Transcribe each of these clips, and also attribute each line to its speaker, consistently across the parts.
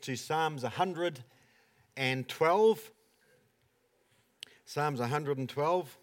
Speaker 1: to Psalms 112. Psalms 112.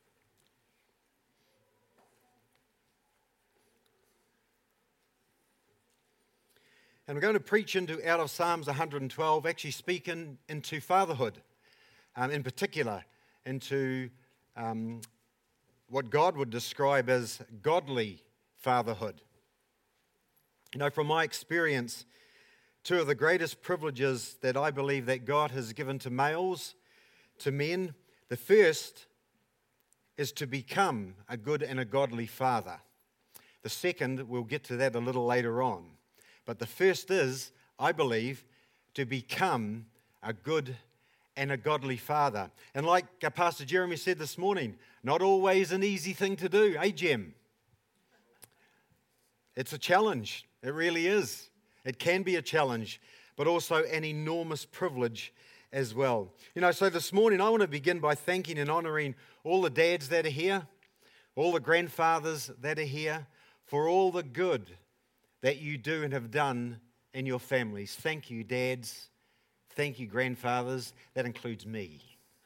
Speaker 1: And we're going to preach out of Psalms 112, actually speaking into fatherhood, in particular, into what God would describe as godly fatherhood. You know, from my experience, two of the greatest privileges that I believe that God has given to males, to men, the first is to become a good and a godly father. The second, we'll get to that a little later on. But the first is, I believe, to become a good and a godly father. And like Pastor Jeremy said this morning, not always an easy thing to do, eh, Jem? It's a challenge. It really is. It can be a challenge, but also an enormous privilege as well. You know, so this morning I want to begin by thanking and honouring all the dads that are here, all the grandfathers that are here, for all the good that you do and have done in your families. Thank you, dads. Thank you, grandfathers. That includes me.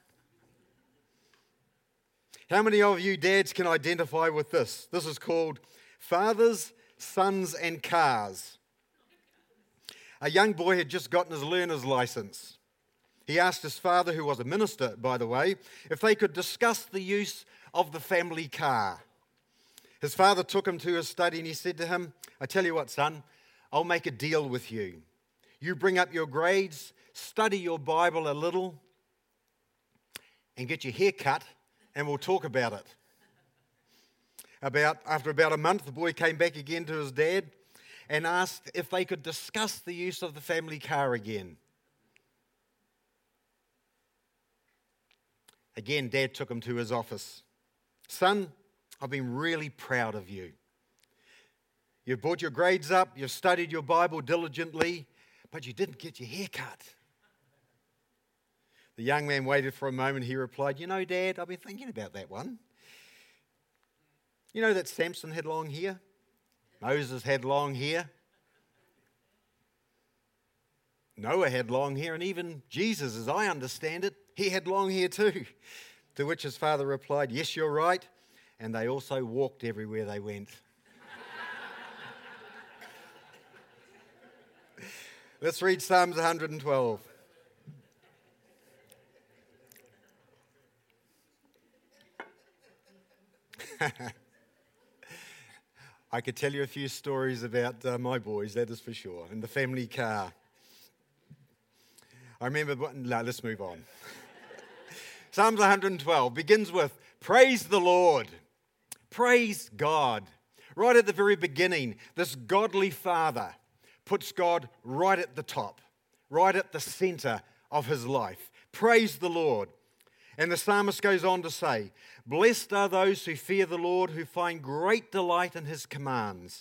Speaker 1: How many of you dads can identify with this? This is called Fathers, Sons and Cars. A young boy had just gotten his learner's license. He asked his father, who was a minister, by the way, if they could discuss the use of the family car. His father took him to his study and he said to him, I tell you what, son, I'll make a deal with you. You bring up your grades, study your Bible a little, and get your hair cut, and we'll talk about it. After about a month, the boy came back again to his dad and asked if they could discuss the use of the family car again. Again, Dad took him to his office. Son, I've been really proud of you. You've brought your grades up, you've studied your Bible diligently, but you didn't get your hair cut. The young man waited for a moment. He replied, you know, Dad, I've been thinking about that one. You know that Samson had long hair? Moses had long hair. Noah had long hair, and even Jesus, as I understand it, he had long hair too. To which his father replied, yes, you're right. And they also walked everywhere they went. Let's read Psalms 112. I could tell you a few stories about my boys, that is for sure, and the family car. I remember, no, let's move on. Psalms 112 begins with, praise the Lord, praise God. Right at the very beginning, this godly father puts God right at the top, right at the center of his life. Praise the Lord. And the psalmist goes on to say, blessed are those who fear the Lord, who find great delight in his commands.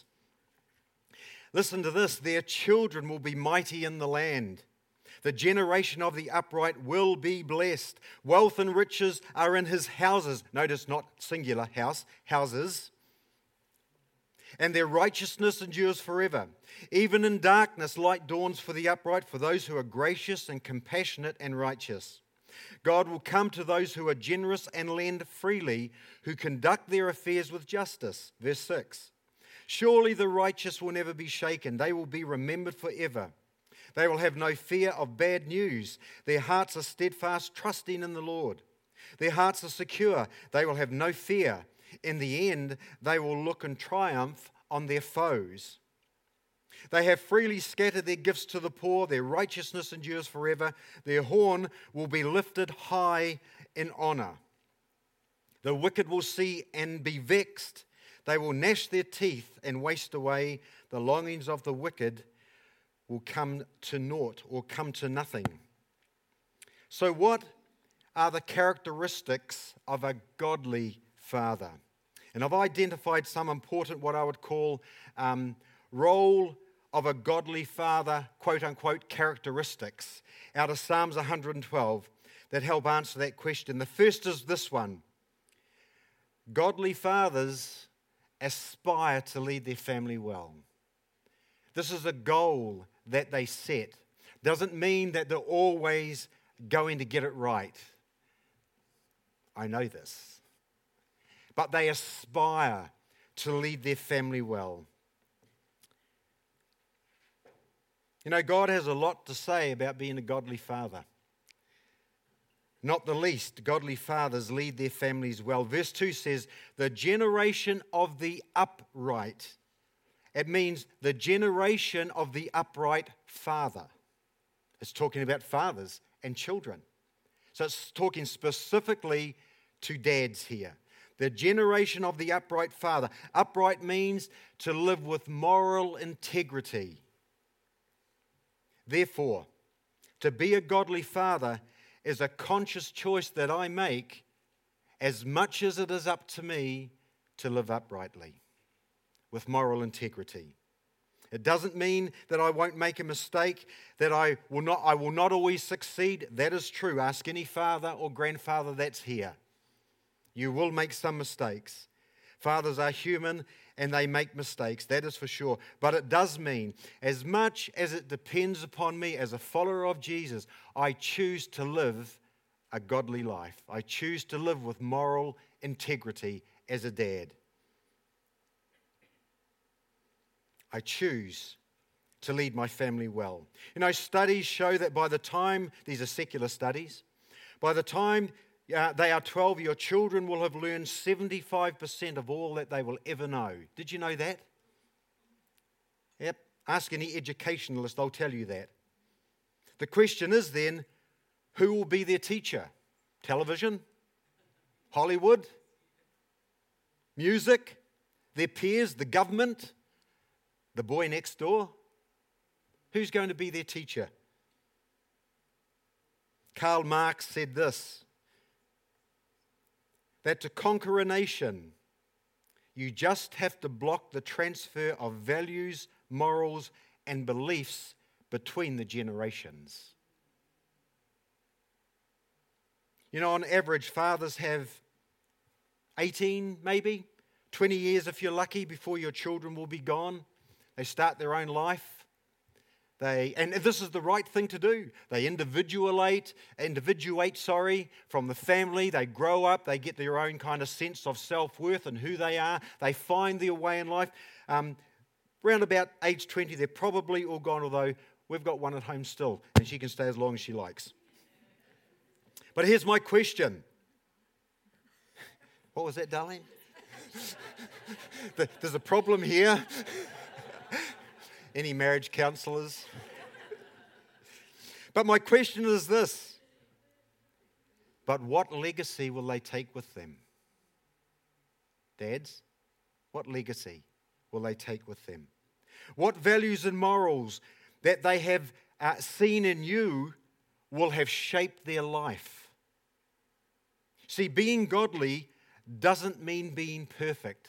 Speaker 1: Listen to this, their children will be mighty in the land. The generation of the upright will be blessed. Wealth and riches are in his houses. Notice not singular house, houses. And their righteousness endures forever. Even in darkness, light dawns for the upright, for those who are gracious and compassionate and righteous. God will come to those who are generous and lend freely, who conduct their affairs with justice. Verse 6. Surely the righteous will never be shaken. They will be remembered forever. They will have no fear of bad news. Their hearts are steadfast, trusting in the Lord. Their hearts are secure. They will have no fear. In the end, they will look in triumph on their foes. They have freely scattered their gifts to the poor. Their righteousness endures forever. Their horn will be lifted high in honor. The wicked will see and be vexed. They will gnash their teeth and waste away. The longings of the wicked will come to naught or come to nothing. So what are the characteristics of a godly father? And I've identified some important, what I would call, role of a godly father, quote unquote, characteristics out of Psalms 112 that help answer that question. The first is this one. Godly fathers aspire to lead their family well. This is a goal that they set. doesn't mean that they're always going to get it right. I know this. But they aspire to lead their family well. You know, God has a lot to say about being a godly father. Not the least, godly fathers lead their families well. Verse 2 says, the generation of the upright. It means the generation of the upright father. It's talking about fathers and children. So it's talking specifically to dads here. The generation of the upright father. Upright means to live with moral integrity. Therefore, to be a godly father is a conscious choice that I make as much as it is up to me to live uprightly with moral integrity. It doesn't mean that I won't make a mistake, that I will not always succeed. That is true. Ask any father or grandfather that's here. You will make some mistakes. Fathers are human and they make mistakes, that is for sure. But it does mean, as much as it depends upon me as a follower of Jesus, I choose to live a godly life. I choose to live with moral integrity as a dad. I choose to lead my family well. You know, studies show that by the time, these are secular studies, by the time they are 12, your children will have learned 75% of all that they will ever know. Did you know that? Yep. Ask any educationalist, they'll tell you that. The question is then, who will be their teacher? Television? Hollywood? Music? Their peers? The government? The boy next door? Who's going to be their teacher? Karl Marx said this, that to conquer a nation, you just have to block the transfer of values, morals, and beliefs between the generations. You know, on average, fathers have 18, maybe 20 years if you're lucky before your children will be gone. They start their own life. And this is the right thing to do. They individuate from the family. They grow up. They get their own kind of sense of self-worth and who they are. They find their way in life. Round about age 20, they're probably all gone, although we've got one at home still, and she can stay as long as she likes. But here's my question. What was that, darling? There's a problem here. Any marriage counselors? But my question is this. But what legacy will they take with them? Dads, what legacy will they take with them? What values and morals that they have seen in you will have shaped their life? See, being godly doesn't mean being perfect,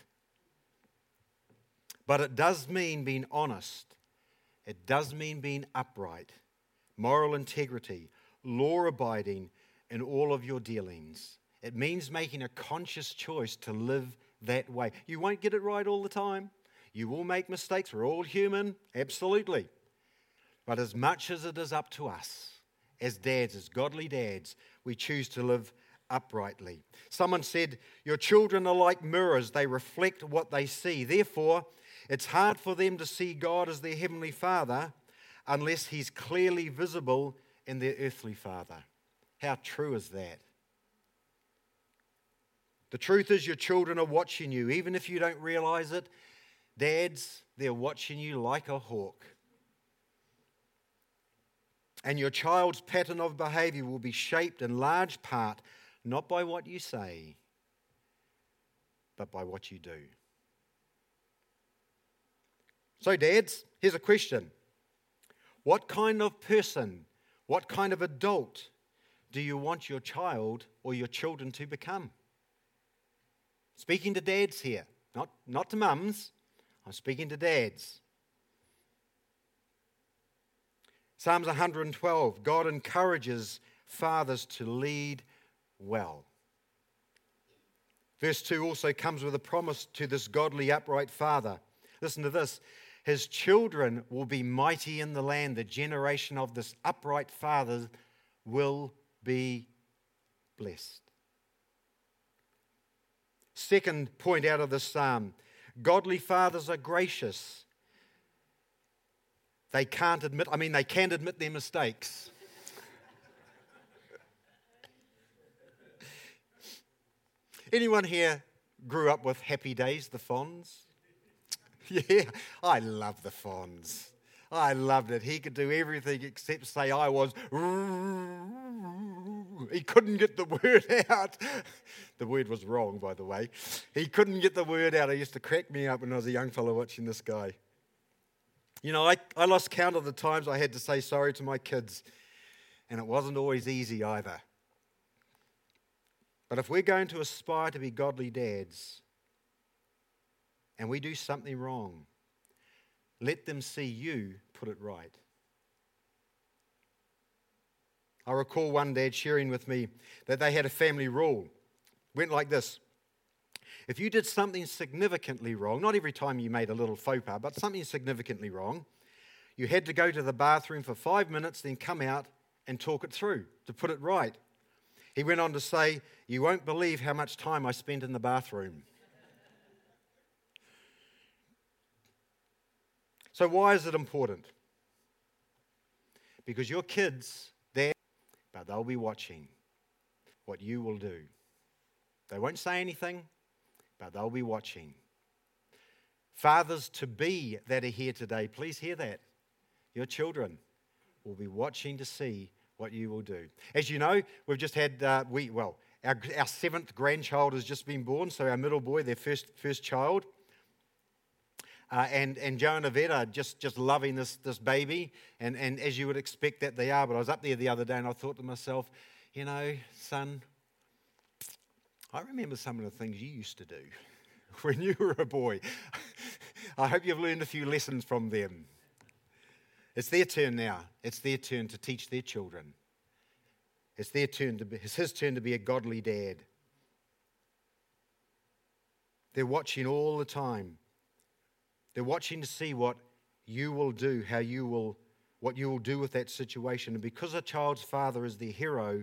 Speaker 1: but it does mean being honest. It does mean being upright, moral integrity, law-abiding in all of your dealings. It means making a conscious choice to live that way. You won't get it right all the time. You will make mistakes. We're all human, absolutely. But as much as it is up to us, as dads, as godly dads, we choose to live uprightly. Someone said, your children are like mirrors. They reflect what they see. Therefore, it's hard for them to see God as their heavenly Father unless He's clearly visible in their earthly father. How true is that? The truth is your children are watching you. Even if you don't realize it, dads, they're watching you like a hawk. And your child's pattern of behavior will be shaped in large part not by what you say, but by what you do. So, dads, here's a question. What kind of person, what kind of adult do you want your child or your children to become? Speaking to dads here, not to mums. I'm speaking to dads. Psalms 112, God encourages fathers to lead well. Verse 2 also comes with a promise to this godly, upright father. Listen to this. His children will be mighty in the land. The generation of this upright father will be blessed. Second point out of this psalm, godly fathers are gracious. They can admit their mistakes. Anyone here grew up with Happy Days, the Fonz? Yeah, I love the Fonz. I loved it. He could do everything except say I was. He couldn't get the word out. The word was wrong, by the way. He couldn't get the word out. It used to crack me up when I was a young fellow watching this guy. You know, I lost count of the times I had to say sorry to my kids, and it wasn't always easy either. But if we're going to aspire to be godly dads, and we do something wrong, let them see you put it right. I recall one dad sharing with me that they had a family rule. It went like this. If you did something significantly wrong, not every time you made a little faux pas, but something significantly wrong, you had to go to the bathroom for 5 minutes, then come out and talk it through to put it right. He went on to say, you won't believe how much time I spent in the bathroom. So why is it important? Because your kids, but they'll be watching what you will do. They won't say anything, but they'll be watching. Fathers to be that are here today, please hear that. Your children will be watching to see what you will do. As you know, we've just had, our seventh grandchild has just been born, so our middle boy, their first child. And Joe and Yvette are just loving this baby, and as you would expect that they are. But I was up there the other day and I thought to myself, you know, son, I remember some of the things you used to do when you were a boy. I hope you've learned a few lessons from them. It's their turn now. It's their turn to teach their children. It's his turn to be a godly dad. They're watching all the time. They're watching to see what you will do, what you will do with that situation. And because a child's father is their hero,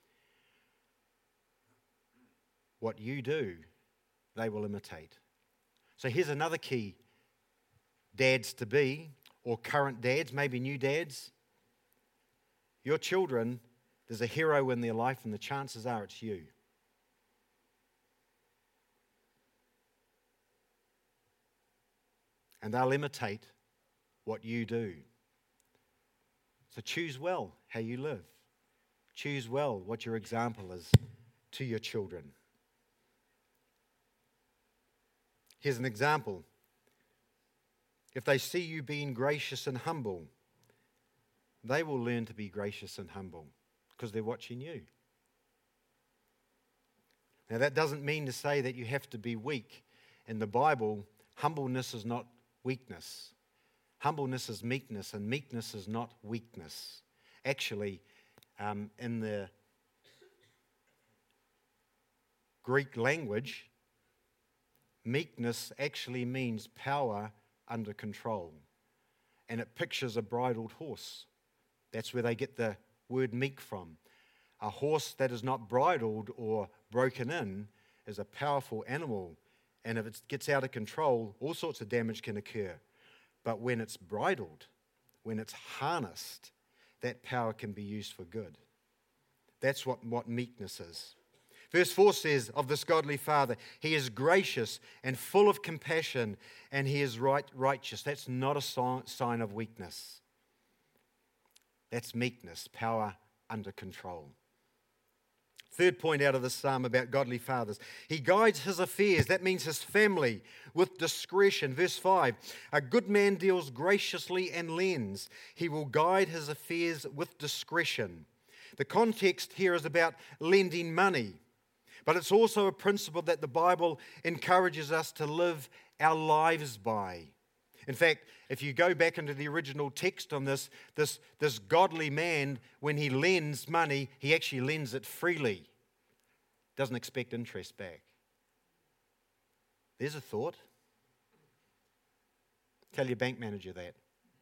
Speaker 1: what you do, they will imitate. So here's another key. Dads to be, or current dads, maybe new dads. Your children, there's a hero in their life, and the chances are it's you. And they'll imitate what you do. So choose well how you live. Choose well what your example is to your children. Here's an example. If they see you being gracious and humble, they will learn to be gracious and humble because they're watching you. Now, that doesn't mean to say that you have to be weak. In the Bible, humbleness is not weakness. Humbleness is meekness, and meekness is not weakness. Actually, in the Greek language, meekness actually means power under control. And it pictures a bridled horse. That's where they get the word meek from. A horse that is not bridled or broken in is a powerful animal. And if it gets out of control, all sorts of damage can occur. But when it's bridled, when it's harnessed, that power can be used for good. That's what meekness is. Verse 4 says of this godly father, he is gracious and full of compassion, and he is righteous. That's not a sign of weakness. That's meekness, power under control. Third point out of this psalm about godly fathers. He guides his affairs, that means his family, with discretion. Verse 5, a good man deals graciously and lends. He will guide his affairs with discretion. The context here is about lending money, but it's also a principle that the Bible encourages us to live our lives by. In fact, if you go back into the original text on this godly man, when he lends money, he actually lends it freely. Doesn't expect interest back. There's a thought. Tell your bank manager that.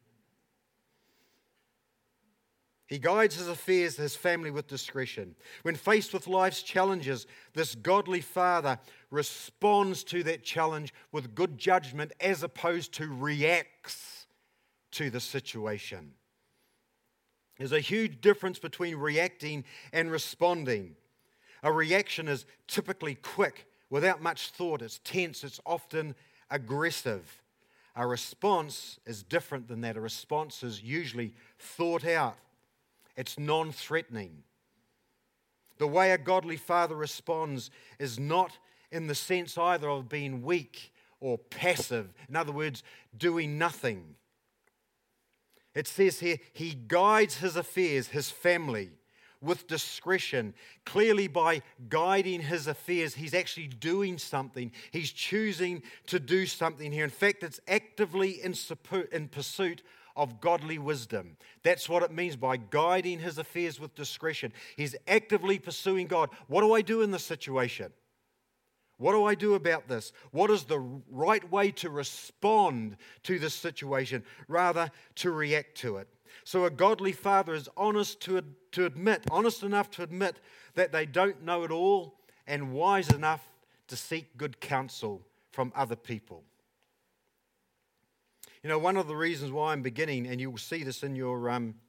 Speaker 1: He guides his affairs, his family with discretion. When faced with life's challenges, this godly father responds to that challenge with good judgment as opposed to reacts to the situation. There's a huge difference between reacting and responding. A reaction is typically quick, without much thought. It's tense, it's often aggressive. A response is different than that. A response is usually thought out. It's non-threatening. The way a godly father responds is not in the sense either of being weak or passive. In other words, doing nothing. It says here, he guides his affairs, his family, with discretion. Clearly, by guiding his affairs, he's actually doing something. He's choosing to do something here. In fact, it's actively in pursuit of godly wisdom. That's what it means by guiding his affairs with discretion. He's actively pursuing God. What do I do in this situation? What do I do about this? What is the right way to respond to this situation rather to react to it? So a godly father is honest enough to admit that they don't know it all and wise enough to seek good counsel from other people. You know, one of the reasons why I'm beginning, and you'll see this in your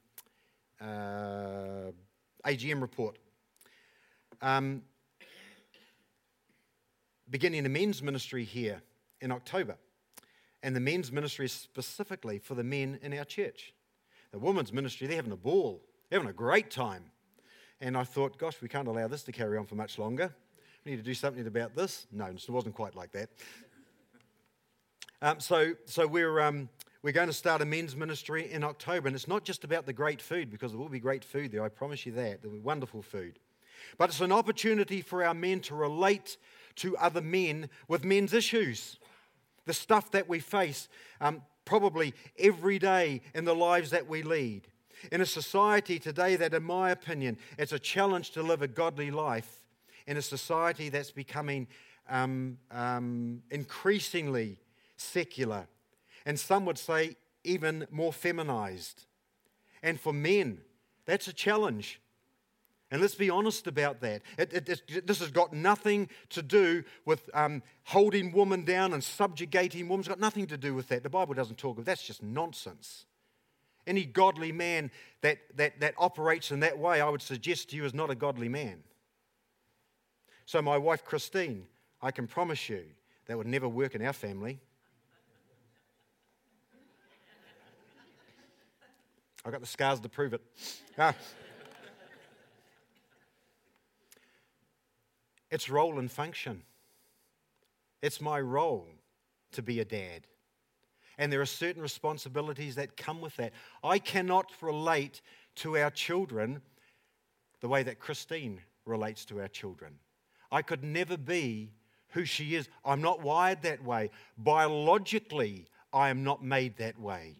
Speaker 1: AGM report, beginning a men's ministry here in October. And the men's ministry is specifically for the men in our church. The women's ministry, they're having a ball. They're having a great time. And I thought, gosh, we can't allow this to carry on for much longer. We need to do something about this. No, it wasn't quite like that. So we're going to start a men's ministry in October, and it's not just about the great food, because there will be great food there, I promise you that. There will be wonderful food. But it's an opportunity for our men to relate to other men with men's issues, the stuff that we face probably every day in the lives that we lead. In a society today that, in my opinion, it's a challenge to live a godly life, in a society that's becoming increasingly secular, and some would say even more feminized. And for men, that's a challenge. And let's be honest about that. This has got nothing to do with holding women down and subjugating women. It's got nothing to do with that. The Bible doesn't talk of that. That's just nonsense. Any godly man that operates in that way, I would suggest to you, is not a godly man. So my wife, Christine, I can promise you that would never work in our family. I've got the scars to prove it. It's role and function. It's my role to be a dad. And there are certain responsibilities that come with that. I cannot relate to our children the way that Christine relates to our children. I could never be who she is. I'm not wired that way. Biologically, I am not made that way.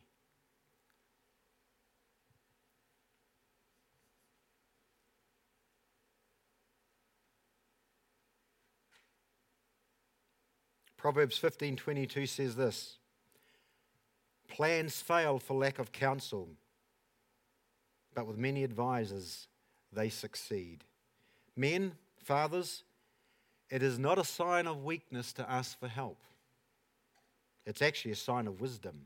Speaker 1: Proverbs 15:22 says this: plans fail for lack of counsel, but with many advisors they succeed. Men, fathers, it is not a sign of weakness to ask for help. It's actually a sign of wisdom.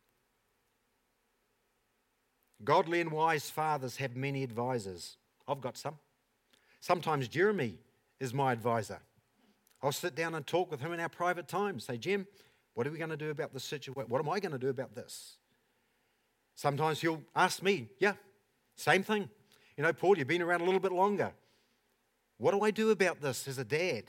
Speaker 1: Godly and wise fathers have many advisors. I've got some. Sometimes Jeremy is my advisor. I'll sit down and talk with him in our private time. Say, Jim, what are we going to do about this situation? What am I going to do about this? Sometimes he'll ask me, yeah, same thing. You know, Paul, you've been around a little bit longer. What do I do about this as a dad?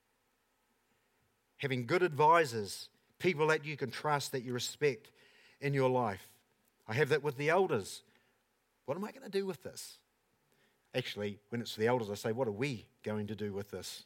Speaker 1: Having good advisors, people that you can trust, that you respect in your life. I have that with the elders. What am I going to do with this? Actually, when it's the elders, I say, what are we going to do with this?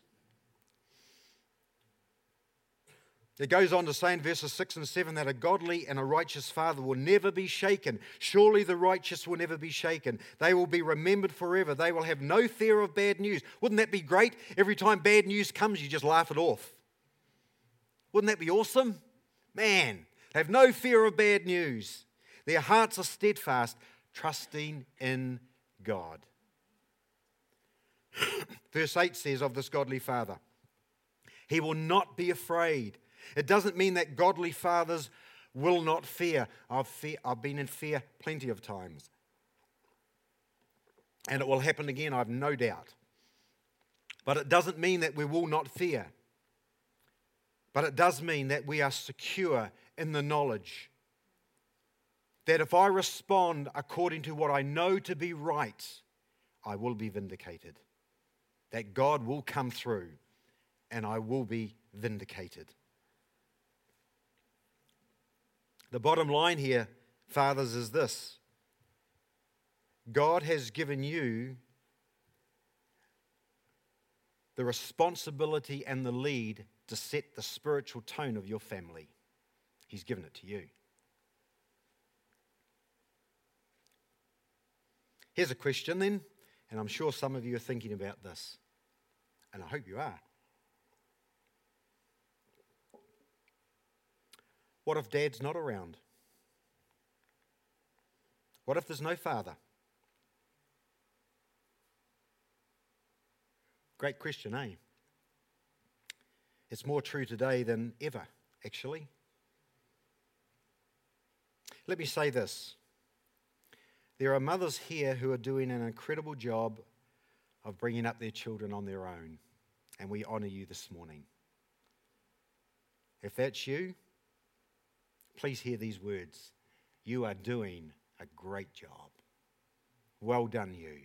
Speaker 1: It goes on to say in verses 6 and 7 that a godly and a righteous father will never be shaken. Surely the righteous will never be shaken. They will be remembered forever. They will have no fear of bad news. Wouldn't that be great? Every time bad news comes, you just laugh it off. Wouldn't that be awesome? Man, have no fear of bad news. Their hearts are steadfast, trusting in God. Verse 8 says of this godly father, he will not be afraid. It doesn't mean that godly fathers will not fear. I've been in fear plenty of times. And it will happen again, I've no doubt. But it doesn't mean that we will not fear. But it does mean that we are secure in the knowledge that if I respond according to what I know to be right, I will be vindicated. That God will come through and I will be vindicated. The bottom line here, fathers, is this. God has given you the responsibility and the lead to set the spiritual tone of your family. He's given it to you. Here's a question then, and I'm sure some of you are thinking about this, and I hope you are. What if Dad's not around? What if there's no father? Great question, eh? It's more true today than ever, actually. Let me say this. There are mothers here who are doing an incredible job of bringing up their children on their own, and we honour you this morning. If that's you, please hear these words. You are doing a great job. Well done, you.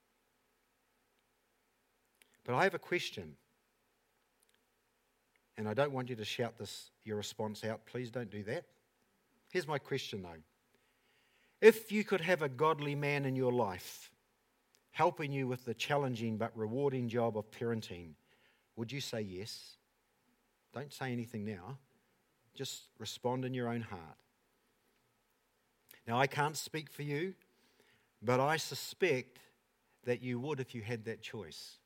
Speaker 1: But I have a question, and I don't want you to shout your response out. Please don't do that. Here's my question, though. If you could have a godly man in your life helping you with the challenging but rewarding job of parenting, would you say yes? Don't say anything now. Just respond in your own heart. Now, I can't speak for you, but I suspect that you would if you had that choice.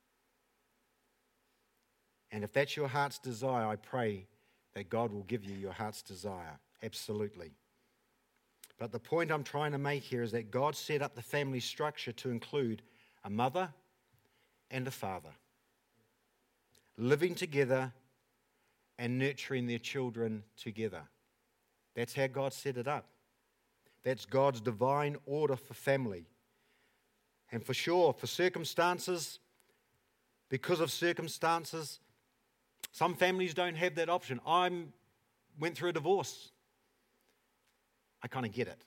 Speaker 1: And if that's your heart's desire, I pray that God will give you your heart's desire. Absolutely. But the point I'm trying to make here is that God set up the family structure to include a mother and a father, living together and nurturing their children together. That's how God set it up. That's God's divine order for family. And for sure, for circumstances, because of circumstances, some families don't have that option. I went through a divorce. I kind of get it.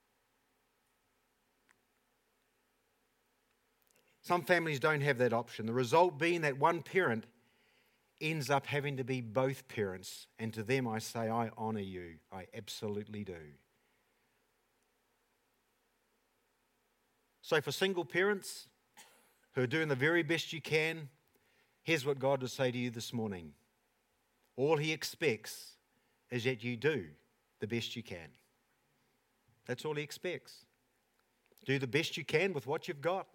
Speaker 1: Some families don't have that option. The result being that one parent ends up having to be both parents. And to them I say, I honour you. I absolutely do. So for single parents who are doing the very best you can, here's what God would say to you this morning. All He expects is that you do the best you can. That's all He expects. Do the best you can with what you've got.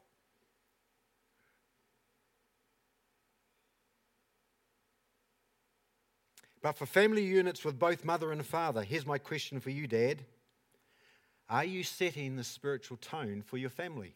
Speaker 1: But for family units with both mother and father, here's my question for you, Dad. Are you setting the spiritual tone for your family?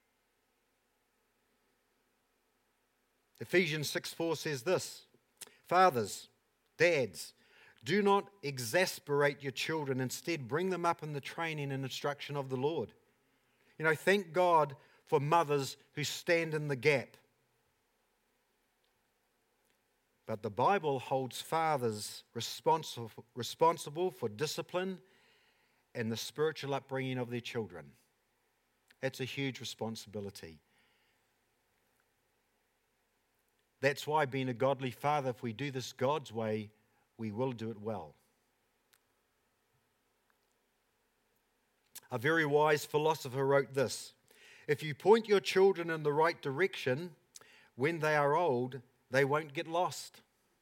Speaker 1: Ephesians 6:4 says this, Fathers, dads, do not exasperate your children. Instead, bring them up in the training and instruction of the Lord. You know, thank God for mothers who stand in the gap. But the Bible holds fathers responsible for discipline and the spiritual upbringing of their children. That's a huge responsibility. That's why being a godly father, if we do this God's way, we will do it well. A very wise philosopher wrote this, if you point your children in the right direction, when they are old, they won't get lost.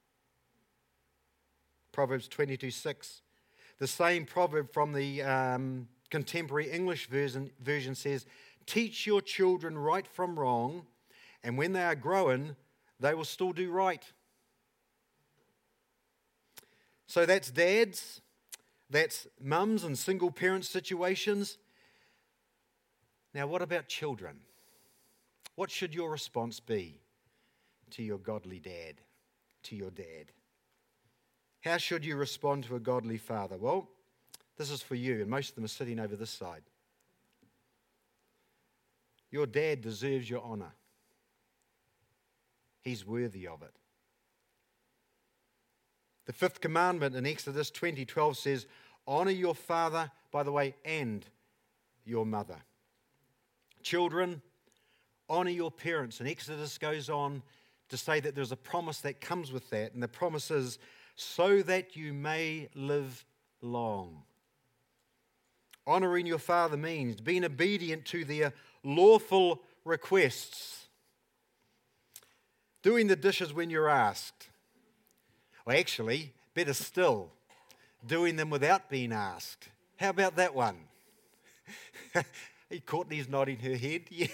Speaker 1: Proverbs 22:6. The same proverb from the contemporary English version says, teach your children right from wrong, and when they are grown, they will still do right. So that's dads. That's mums and single parent situations. Now, what about children? What should your response be to your godly dad, to your dad? How should you respond to a godly father? Well, this is for you, and most of them are sitting over this side. Your dad deserves your honor. He's worthy of it. The fifth commandment in Exodus 20:12 says, honor your father, by the way, and your mother. Children, honor your parents. And Exodus goes on to say that there's a promise that comes with that. And the promise is, so that you may live long. Honoring your father means being obedient to their lawful requests. Doing the dishes when you're asked. Or actually, better still, doing them without being asked. How about that one? Courtney's nodding her head. Yeah.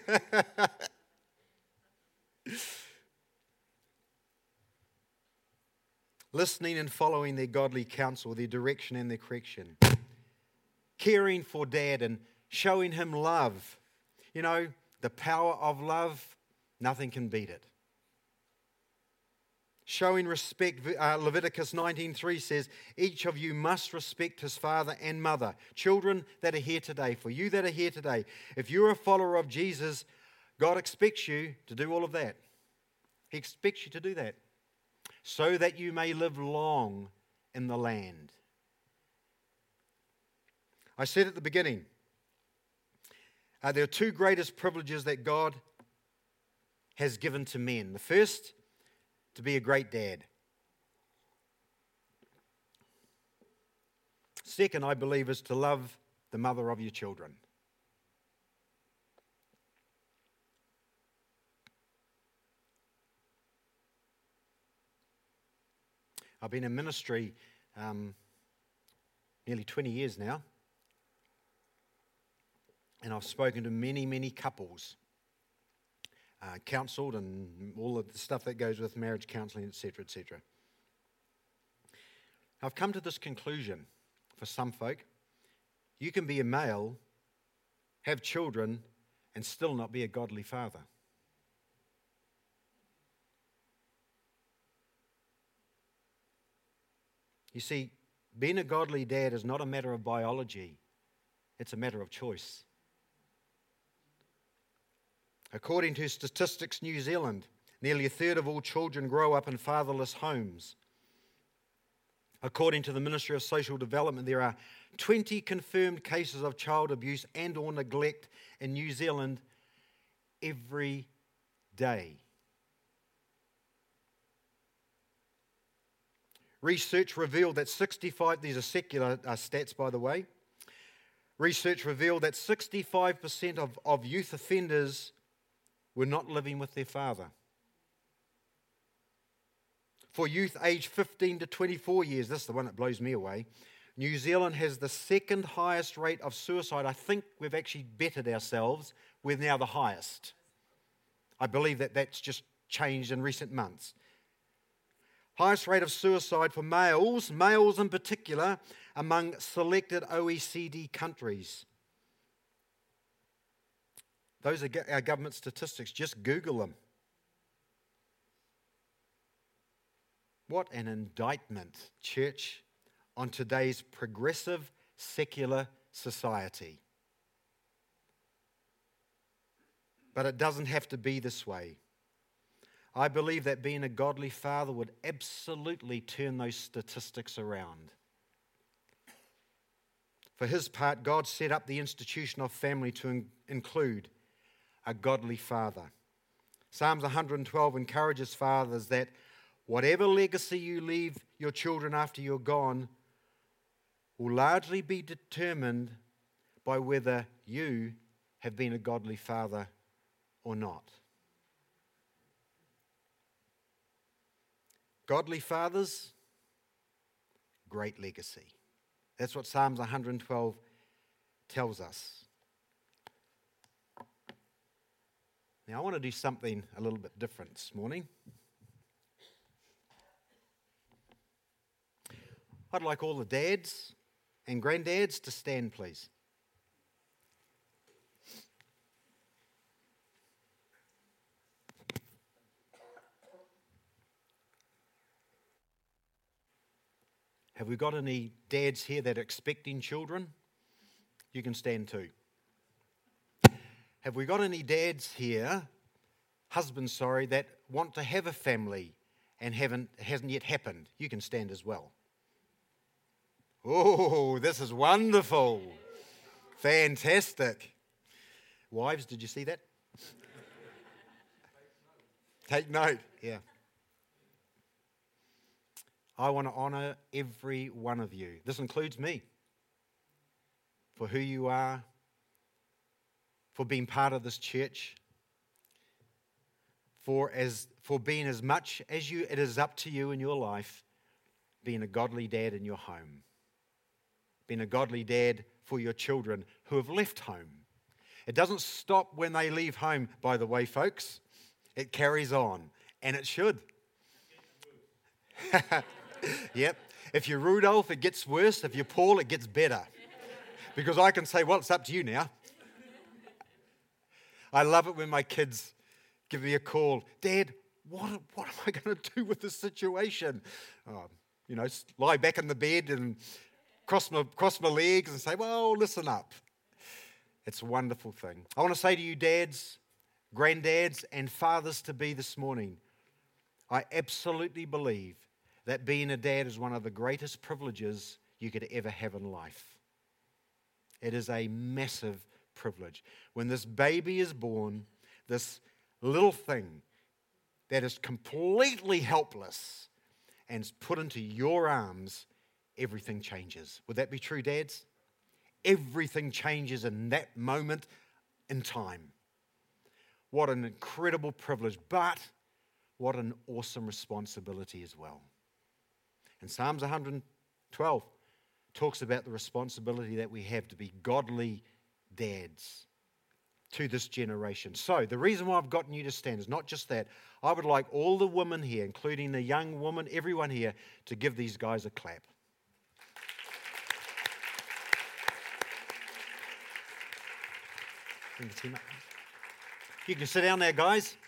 Speaker 1: Listening and following their godly counsel, their direction and their correction. Caring for dad and showing him love. You know, the power of love, nothing can beat it. Showing respect, Leviticus 19:3 says, each of you must respect his father and mother. Children that are here today, for you that are here today, if you're a follower of Jesus, God expects you to do all of that. He expects you to do that so that you may live long in the land. I said at the beginning, there are two greatest privileges that God has given to men. The first, to be a great dad. Second, I believe, is to love the mother of your children. I've been in ministry nearly 20 years now, and I've spoken to many, many couples. Counselled and all of the stuff that goes with marriage counselling, etc., etc. I've come to this conclusion for some folk. You can be a male, have children, and still not be a godly father. You see, being a godly dad is not a matter of biology. It's a matter of choice. According to Statistics New Zealand, nearly a third of all children grow up in fatherless homes. According to the Ministry of Social Development, there are 20 confirmed cases of child abuse and or neglect in New Zealand every day. Research revealed that 65, these are secular stats by the way, research revealed that 65% of youth offenders were not living with their father. For youth aged 15 to 24 years, this is the one that blows me away, New Zealand has the second highest rate of suicide. I think we've actually bettered ourselves. We're now the highest. I believe that that's just changed in recent months. Highest rate of suicide for males in particular, among selected OECD countries. Those are our government statistics. Just Google them. What an indictment, church, on today's progressive secular society. But it doesn't have to be this way. I believe that being a godly father would absolutely turn those statistics around. For his part, God set up the institution of family to include a godly father. Psalms 112 encourages fathers that whatever legacy you leave your children after you're gone will largely be determined by whether you have been a godly father or not. Godly fathers, great legacy. That's what Psalms 112 tells us. Now, I want to do something a little bit different this morning. I'd like all the dads and granddads to stand, please. Have we got any dads here that are expecting children? You can stand too. Have we got any dads here, husbands, that want to have a family and hasn't yet happened? You can stand as well. Oh, this is wonderful. Fantastic. Wives, did you see that? Take note, yeah. I want to honour every one of you. This includes me. For who you are, for being part of this church, for being as much as it is up to you in your life, being a godly dad in your home, being a godly dad for your children who have left home. It doesn't stop when they leave home, by the way, folks. It carries on, and it should. Yep. If you're Rudolph, it gets worse. If you're Paul, it gets better. Because I can say, well, it's up to you now. I love it when my kids give me a call. Dad, what am I going to do with this situation? Lie back in the bed and cross my legs and say, well, listen up. It's a wonderful thing. I want to say to you dads, granddads, and fathers-to-be this morning, I absolutely believe that being a dad is one of the greatest privileges you could ever have in life. It is a massive privilege. When this baby is born, this little thing that is completely helpless and is put into your arms, everything changes. Would that be true, dads? Everything changes in that moment in time. What an incredible privilege, but what an awesome responsibility as well. And Psalms 112 talks about the responsibility that we have to be godly dads to this generation. So the reason why I've gotten you to stand is not just that. I would like all the women here, including the young woman, everyone here, to give these guys a clap. Bring the team up. You can sit down there, guys.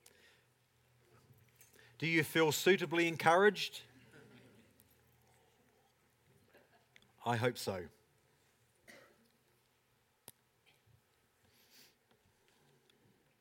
Speaker 1: Do you feel suitably encouraged? I hope so.